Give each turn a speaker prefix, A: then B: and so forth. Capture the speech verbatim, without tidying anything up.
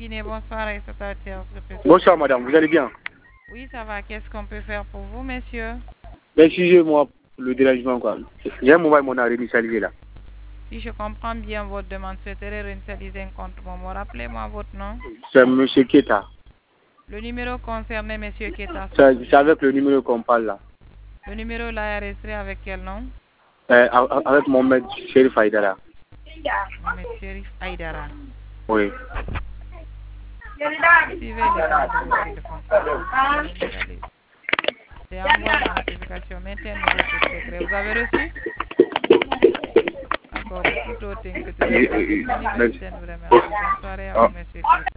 A: Guinée, bonsoir et professeur.
B: Bonsoir madame, vous allez bien?
A: Oui, ça va. Qu'est-ce qu'on peut faire pour vous, messieurs?
B: Excusez-moi pour le dérangement, quoi. J'ai un mobile mon a réinitialisé là.
A: Si je comprends bien votre demande, souhaiterez réinitialiser un compte Momo. Rappelez-moi votre nom.
B: C'est monsieur Keta.
A: Le numéro concerné, monsieur Keta.
B: C'est avec le numéro qu'on parle là.
A: Le numéro là est enregistré avec quel nom?
B: Euh, avec Mohamed Sherif Aïdara.
A: Mohamed Sherif Aïdara.
B: Oui.
A: Suivez l'état de votre téléphone. C'est envoie la notification. Mettez un nouveau code secret. Vous avez reçu? D'accord. Beaucoup d'autres que tu as. Bonne soirée à vous, monsieur.